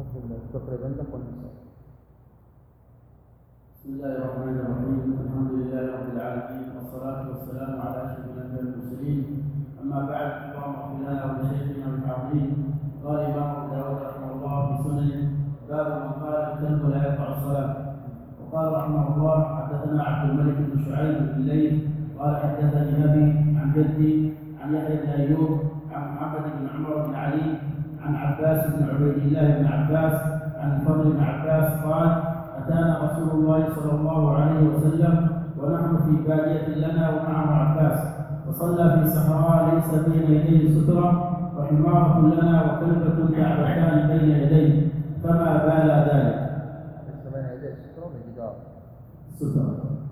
تقرب عندك والنساء. بسم الله الرحمن الرحيم. الحمد لله رب العالمين والصلاة والسلام على أشرف الأنبياء والمرسلين. أما بعد، اللهم اغفر لنا ولشيخنا العظيم. قال الإمام أبو داود رحمه الله في سننه: باب من قال الكلب لا يقطع الصلاة. وقال رحمه الله: حدثنا عبد الملك بن شعيب بن الليث قال حدثني أبي عن جدي عن يحيى بن أيوب عن محمد بن عمر بن علي عن عباس بن عبيد الله بن عباس عن الفضل بن عباس قال: أتانا رسول الله صلى الله عليه وسلم ونحن في بادية لنا ومعه عباس، فصلى في صحراء ليس بين يديه سترة، وحمارة لنا وكلبة تعبتان بين يديه، فما بال ذلك. ليس بين يديه سترة بجدار. سترة.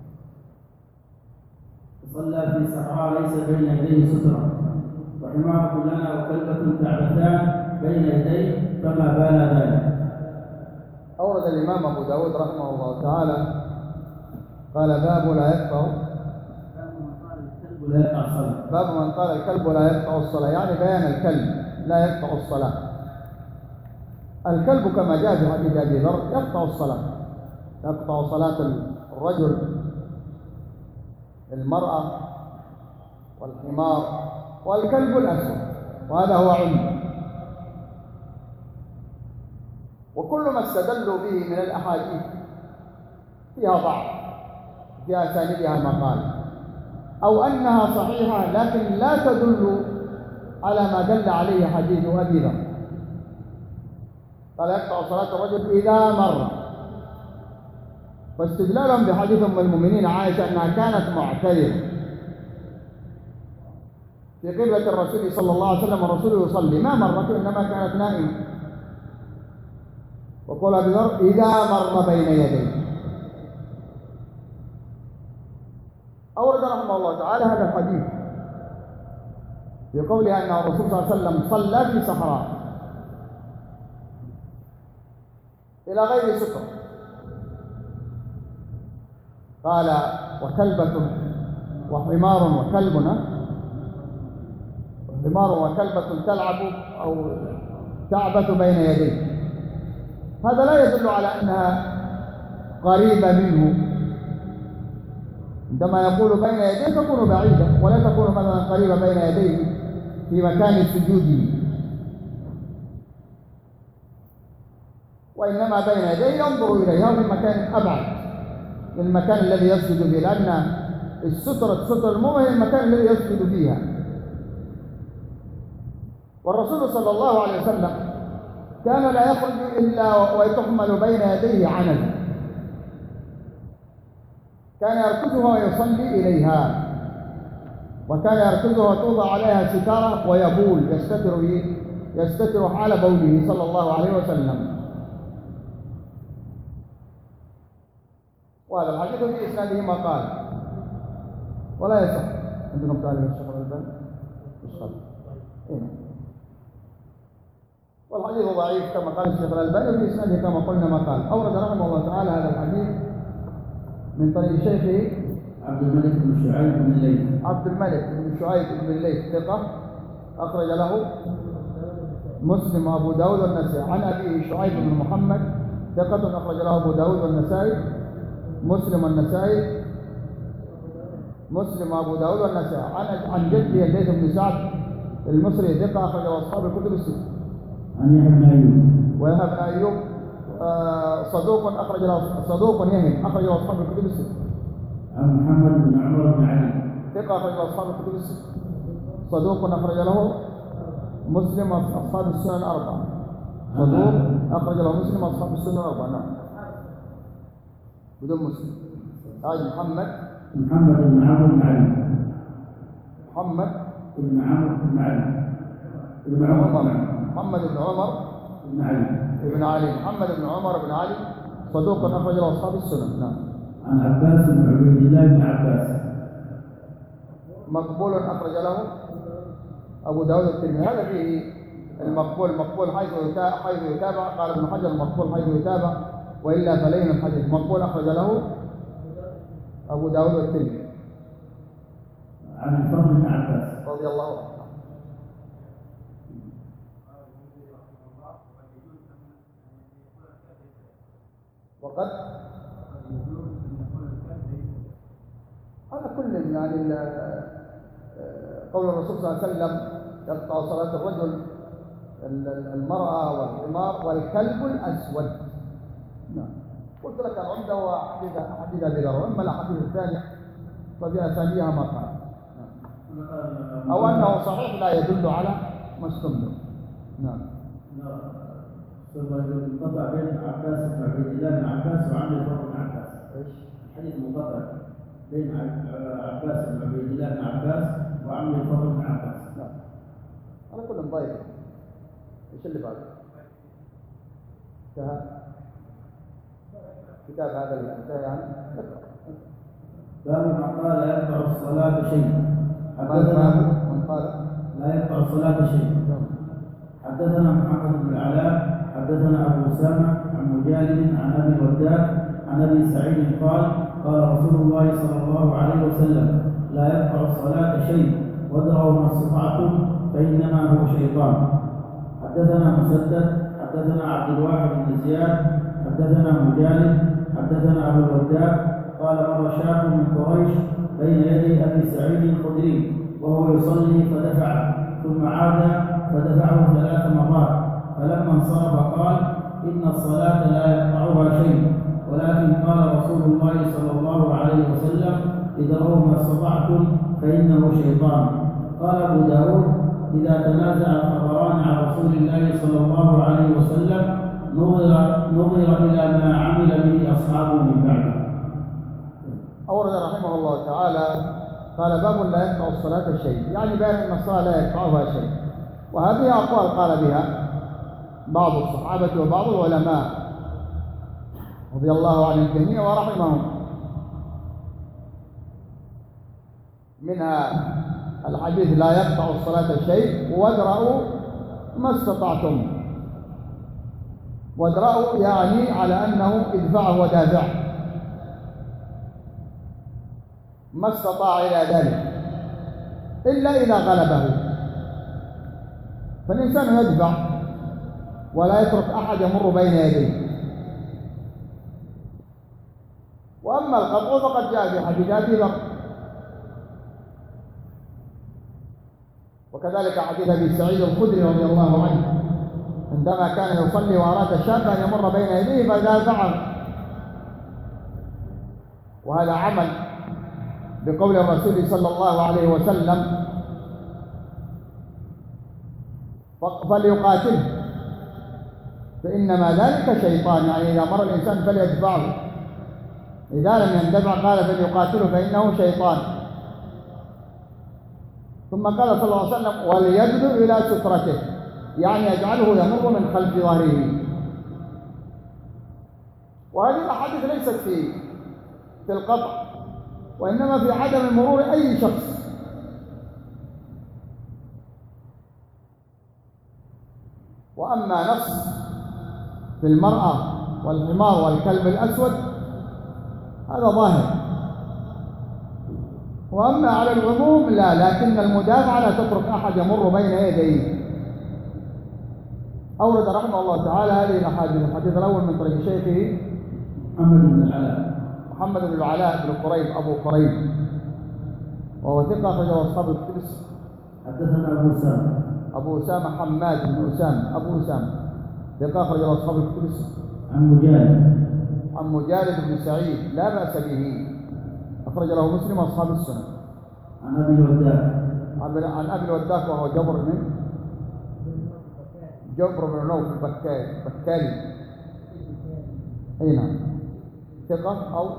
فصلى في صحراء ليس بين يديه سترة، وحمارة لنا وكلبة تعبتان بين يديه، فما بال ذلك. أورد الإمام أبو داود رحمه الله تعالى قال: باب من قال الكلب لا يقطع الصلاة، يعني بيان الكلب لا يقطع الصلاة. الكلب كما جاء في حديث أبي ذر يقطع الصلاة، يقطع صلاة الرجل، المرأة، والحمار، والكلب الأسود، وهذا هو عمده. وكل ما استدلوا به من الأحاديث فيها ضعف، في أسانيدها مقال، أو أنها صحيحة لكن لا تدل على ما دل عليه حديث أبي ذر. قال: يقطع صلاة الرجل إذا مر. واستدلالهم بحديث أم المؤمنين عائشة أنها كانت معترضة في قبلة الرسول صلى الله عليه وسلم والرسول يصلي، ما مرت إنما كانت نائمة. وقال أبي ذر: إذا مر بين يديه. أورد رحمه الله تعالى هذا الحديث في قوله أن الرسول صلى الله عليه وسلم صلى في صحراء إلى غير ستر. قال: وكلبة وحمار وكلبنا، حمار وكلبة تلعب أو تعبث بين يديه. هذا لا يدل على أنها قريبة منه. عندما يقول بين يديه تكون بعيدة، ولا تكون مثلا قريبة بين يديه في مكان سجوده، وإنما بين يديه ينظر إليها في مكان أبعد من المكان الذي يسجد فيه، لأن ستر المؤمن هي المكان الذي يسجد فيها. والرسول صلى الله عليه وسلم كان لا يخرج إلا وتحمل بين يديه عنزة، كان يركزها ويصلي إليها، وكان يركزها وتوضع عليها ستارة ويبول يستتر حال بوله صلى الله عليه وسلم. وهذا الحديث في إسناده مقال ولا يصح. عندكم تعليم الشيخ الألباني؟ والحديث ضعيف كما قال الشيخ الألباني، في إسناده كما قلنا مقال. أورد رحمه الله تعالى هذا الحديث من طريق شيخه عبد الملك بن شعيب بن الليث. عبد الملك بن شعيب بن الليث ثقة، أخرج له مسلم وأبو داود والنسائي. عن أبيه شعيب بن محمد ثقة، أخرج له أبو داود والنسائي، مسلم والنسائي، مسلم وأبو داود والنسائي. عن جده الليث بن سعد المصري ثقة، أخرج له أصحاب الكتب الستة. عن يحيى بن أيوب. ويحيى بن أيوب صدوق يهم، أخرج له أصحاب الكتب الستة. عن محمد بن عمر بن علي ثقة، أخرج له أصحاب الكتب الستة. صدوق أخرج له مسلم وأصحاب السنن الأربعة. صدوق أخرج له مسلم وأصحاب السنن الأربعة. نعم، بدون مسلم. هذا محمد بن عمرو بن علي. محمد بن عمرو بن علي. محمد بن عمر بن علي. محمد بن عمر بن علي صدوق أخرج له أصحاب السنن. نعم. عن عباس بن عبيد الله بن عباس مقبول، أخرج له أبو داود الترمذي. هذا فيه المقبول حيث يتابع. قال ابن حجر: المقبول حيث يتابع، وإلا فلين الحديث. مقبول أخرج له أبو داود الترمذي. عن الفضل بن عباس رضي الله عنه. وقد هذا كل يعني قول الرسول صلى الله عليه وسلم يقطع صلاة الرجل المرأة والحمار والكلب الأسود. نعم. قلت لك العمدة هو حديث أبي ذر، وأما الأحاديث الثانية ففي أسانيدها ما قال. أو أنه صحيح لا يدل على ما استمر. نعم. ثم انقطع بين عباس بن عبيد الله بن عباس وعمر الفضل بن عباس. ايش؟ الحديث منقطع بين عباس بن عبيد الله بن عباس وعمر الفضل بن عباس. نعم. على كل ضيق. ايش اللي بعده؟ كتاب هذا الكتاب يعني باب ما قال لا يقطع الصلاة شيء. حدثنا من قال لا يقطع الصلاة شيء. حدثنا محمد بن العلاء حدثنا أبو أسامة عن مجالد عن أبي الوداع عن أبي سعيد قال قال رسول الله صلى الله عليه وسلم لا يقطع الصلاة شيء وادعوا ما استطعتم فإنما هو شيطان. حدثنا مسدد حدثنا عبد الواحد بن زياد حدثنا مجالد حدثنا أبو الوداع قال مر شاب من قريش بين يدي أبي سعيد الخدري وهو يصلي فدفعه ثم عاد فدفعه 3 مرات فلما انصرف قال إن الصلاة لا يقطعها شيء ولكن قال رسول الله صلى الله عليه وسلم ادعوا ما استطعتم فإنه شيطان. قال أبو داود إذا تنازع الخبران عن رسول الله صلى الله عليه وسلم نظر إلى ما عمل به أصحابه من بعده. أورد رحمه الله تعالى قال باب لا يقطع الصلاة شيء، يعني بين أن الصلاة لا يقطعها شيء، وهذه أقوال قال بها بعض الصحابة وبعض العلماء رضي الله عن الجميع ورحمهم. منها الحديث لا يقطع الصلاة شيء وادرأوا ما استطعتم. وادرأوا يعني على أنه ادفعه ودافعه ما استطاع إلى ذلك إلا إذا غلبه، فالإنسان يدفع ولا يترك أحد يمر بين يديه. وأما القطع فقد جاء في حديث أبي ذر، وكذلك حديث أبي سعيد الخدري رضي الله عنه عندما كان يصلي وأراد شاب أن يمر بين يديه فدافعه، وهذا عمل بقول الرسول صلى الله عليه وسلم فليقاتله فإنما ذلك شيطان، يعني إذا مر الإنسان فليدفعه، إذا لم يندفع قال فليقاتله فإنه شيطان. ثم قال صلى الله عليه وسلم وليجد إلى سترته، يعني يجعله يمر من خلف ظهره. وهذه الأحاديث ليست في القطع، وإنما في عدم مرور أي شخص. وأما نص في المرأة والحمار والكلب الأسود هذا ظاهر. وأما على العموم لا، لكن المدافعة لا تترك أحد يمر بين يديه. أورد رحمه الله تعالى هذه الأحاديث. الحديث الأول من طريق شيخه محمد بن العلاء بن قريب أبو قريب، وهو ثقة أخرجه أصحاب الكتب. حدثنا أبو أسامة حماد بن أسامة أبو أسامة ثقة أخرجه أصحاب الكتب. عن مجالد بن سعيد لا بأس به أخرج له مسلم وأصحاب السنة. عن أبي الوداع عن أبي الوداع وهو جبر بن نوف البكالي. أي نعم، ثقة أو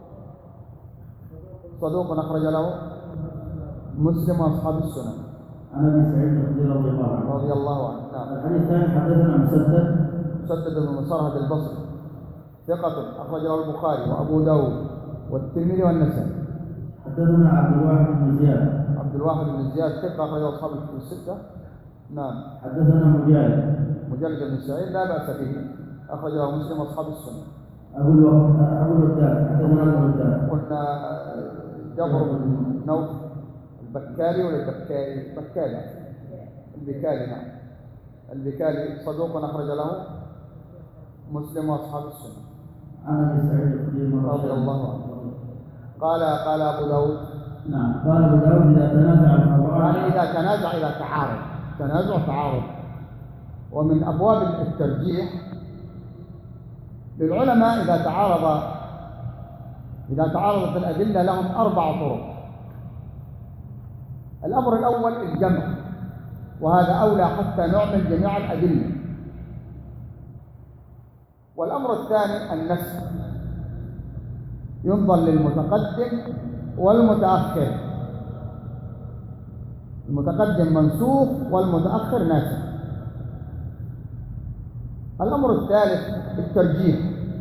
صدوق أخرج له مسلم وأصحاب السنة. عن أبي سعيد رضي الله عنه. نعم. الحديث الثاني حدثنا مسدد بن مصرهد البصري ثقة أخرج له البخاري وأبو داود والترمذي والنسائي. حدثنا عبد الواحد بن زياد ثقة أخرج أصحاب الكتب الستة. نعم. حدثنا مجالد بن سعيد لا بأس به أخرج له مسلم وأصحاب السنة. أبو الوداع حدثنا أبو الوداع. قلنا جبر بن نوف البكالي ولا البكالي نعم. البكالي صدوق أخرج له مسلم وأصحاب السنة. عن ابي سعيد الخدري رضي الله عنه قال أبو داود نعم قال ابو داود اذا تنازع القرآن يعني إذا تنازع إذا تعارض، تنازع تعارض. ومن أبواب الترجيح للعلماء إذا تعارضت الأدلة لهم 4 طرق. الأمر الأول الجمع، وهذا أولى حتى نعمل جميع الأدلة. والأمر الثاني النسخ، ينظر للمتقدم والمتأخر، المتقدم منسوخ والمتأخر ناسخ. الأمر الثالث الترجيح،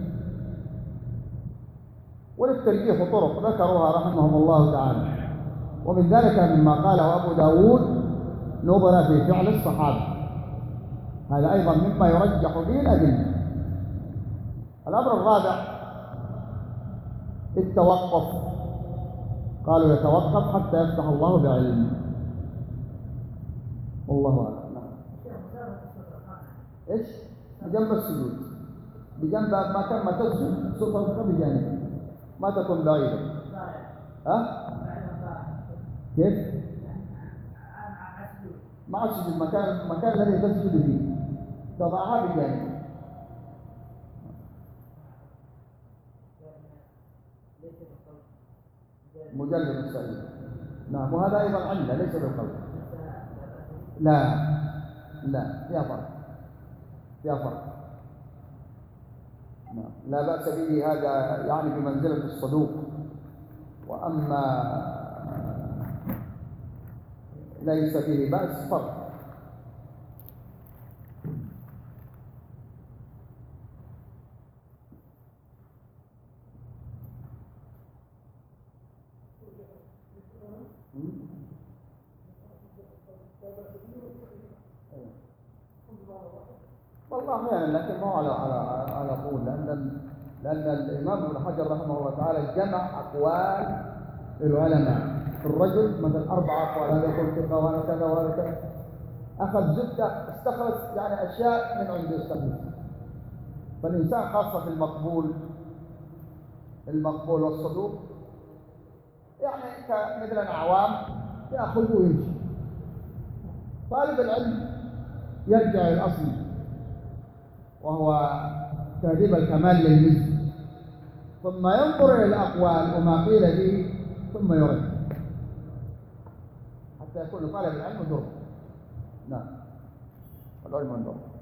وللترجيح طرق ذكروها رحمهم الله تعالى، ومن ذلك مما قاله أبو داود نظر في فعل الصحابة، هذا أيضا مما يرجح به الأدلة. الأمر الرابع التوقف، قالوا يتوقف حتى يفتح الله بعلمه، والله أعلم. إيش؟ بجنب السجود، بجنب ما تسجد سطرك بجانب، ما تكون بعيدا. ها؟ كيف؟ مع السجود، المكان الذي تسجد فيه تضعها بجانب. مجرد السجود، نعم. وهذا أيضا علة ليس بالقول. لا فيها فرق، نعم. لا بأس به، هذا يعني بمنزلة الصدوق. وأما ليس به بأس فرق. والله أحيانا، لكن ما هو على طول، لأن الإمام ابن حجر رحمه الله تعالى جمع أقوال العلماء في الرجل، مثل 4 أقوال، هذا يقول ثقة وهذا كذا وهذا كذا، أخذ زبدة استخلص يعني أشياء من عنده استخلص. فالإنسان خاصة في المقبول والصدوق، يعني مثل عوام يأخذ ويمشي. طالب العلم يرجع إلى الأصل، وهو تهذيب الكمال للمزي، ثم ينظر إلى الأقوال وما قيل به ثم يرد، حتى يكون طالب العلم درب. نعم، العلم درب.